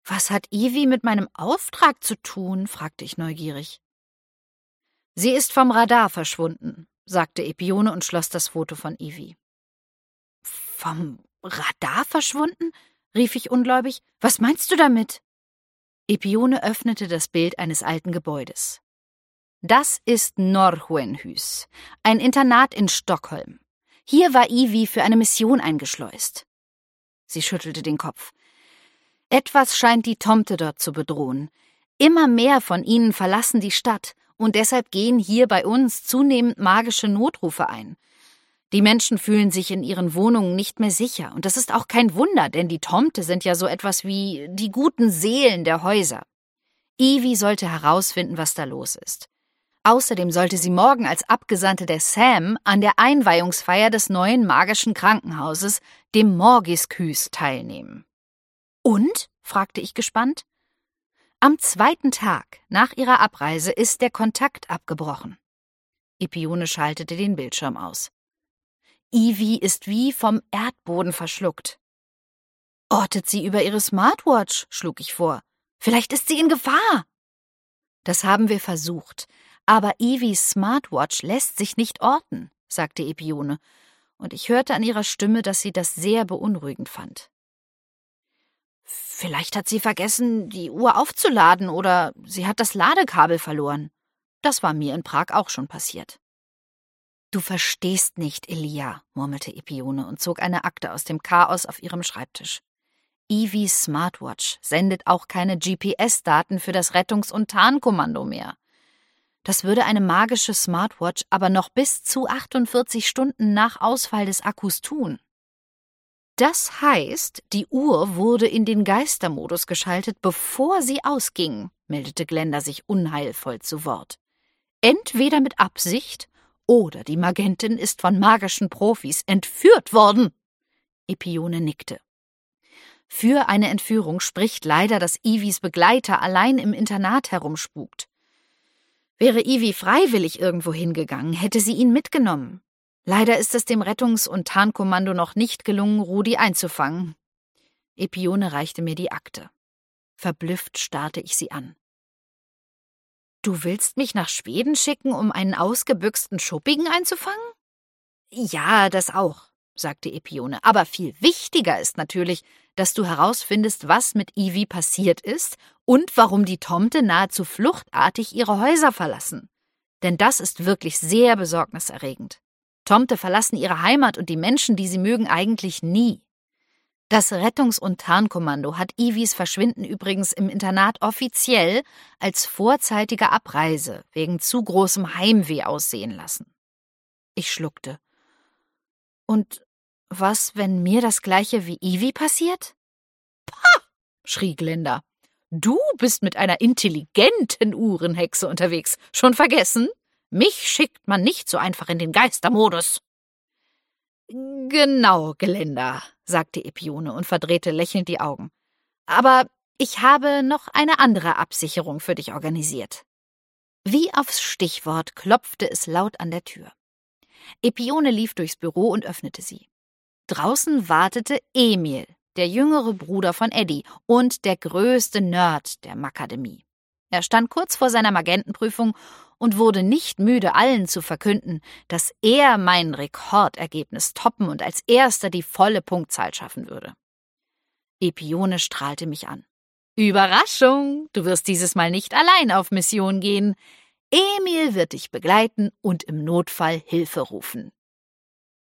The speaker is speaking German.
»Was hat Ivy mit meinem Auftrag zu tun?« fragte ich neugierig. »Sie ist vom Radar verschwunden«, sagte Epione und schloss das Foto von Ivy. »Vom Radar verschwunden?« rief ich ungläubig. »Was meinst du damit?« Epione öffnete das Bild eines alten Gebäudes. »Das ist Norrhuenhus, ein Internat in Stockholm. Hier war Ivy für eine Mission eingeschleust.« Sie schüttelte den Kopf. »Etwas scheint die Tomte dort zu bedrohen. Immer mehr von ihnen verlassen die Stadt und deshalb gehen hier bei uns zunehmend magische Notrufe ein. Die Menschen fühlen sich in ihren Wohnungen nicht mehr sicher und das ist auch kein Wunder, denn die Tomte sind ja so etwas wie die guten Seelen der Häuser. Ivy sollte herausfinden, was da los ist. Außerdem sollte sie morgen als Abgesandte der Sam an der Einweihungsfeier des neuen magischen Krankenhauses, dem Morgiskys, teilnehmen.« »Und?« fragte ich gespannt. »Am 2. Tag nach ihrer Abreise ist der Kontakt abgebrochen.« Epione schaltete den Bildschirm aus. »Ivy ist wie vom Erdboden verschluckt.« »Ortet sie über ihre Smartwatch?«, schlug ich vor. »Vielleicht ist sie in Gefahr.« »Das haben wir versucht, aber Ivys Smartwatch lässt sich nicht orten«, sagte Epione, und ich hörte an ihrer Stimme, dass sie das sehr beunruhigend fand. »Vielleicht hat sie vergessen, die Uhr aufzuladen, oder sie hat das Ladekabel verloren. Das war mir in Prag auch schon passiert.« »Du verstehst nicht, Elia«, murmelte Epione und zog eine Akte aus dem Chaos auf ihrem Schreibtisch. »Ivys Smartwatch sendet auch keine GPS-Daten für das Rettungs- und Tarnkommando mehr. Das würde eine magische Smartwatch aber noch bis zu 48 Stunden nach Ausfall des Akkus tun.« »Das heißt, die Uhr wurde in den Geistermodus geschaltet, bevor sie ausging«, meldete Glenda sich unheilvoll zu Wort. »Entweder mit Absicht oder die Magentin ist von magischen Profis entführt worden.« Epione nickte. »Für eine Entführung spricht leider, dass Ivys Begleiter allein im Internat herumspukt. Wäre Ivy freiwillig irgendwo hingegangen, hätte sie ihn mitgenommen. Leider ist es dem Rettungs- und Tarnkommando noch nicht gelungen, Rudi einzufangen.« Epione reichte mir die Akte. Verblüfft starrte ich sie an. »Du willst mich nach Schweden schicken, um einen ausgebüxten Schuppigen einzufangen?« »Ja, das auch«, sagte Epione. »Aber viel wichtiger ist natürlich, dass du herausfindest, was mit Ivy passiert ist und warum die Tomte nahezu fluchtartig ihre Häuser verlassen. Denn das ist wirklich sehr besorgniserregend. Tomte verlassen ihre Heimat und die Menschen, die sie mögen, eigentlich nie. Das Rettungs- und Tarnkommando hat Ivys Verschwinden übrigens im Internat offiziell als vorzeitige Abreise wegen zu großem Heimweh aussehen lassen.« Ich schluckte. »Und was, wenn mir das Gleiche wie Ivy passiert?« »Pah!«, schrie Glenda. »Du bist mit einer intelligenten Uhrenhexe unterwegs. Schon vergessen? Mich schickt man nicht so einfach in den Geistermodus.« »Genau, Glenda«, sagte Epione und verdrehte lächelnd die Augen. »Aber ich habe noch eine andere Absicherung für dich organisiert.« Wie aufs Stichwort klopfte es laut an der Tür. Epione lief durchs Büro und öffnete sie. Draußen wartete Emil, der jüngere Bruder von Eddie und der größte Nerd der Makademie. Er stand kurz vor seiner Magentenprüfung und wurde nicht müde, allen zu verkünden, dass er mein Rekordergebnis toppen und als erster die volle Punktzahl schaffen würde. Epione strahlte mich an. »Überraschung! Du wirst dieses Mal nicht allein auf Mission gehen. Emil wird dich begleiten und im Notfall Hilfe rufen.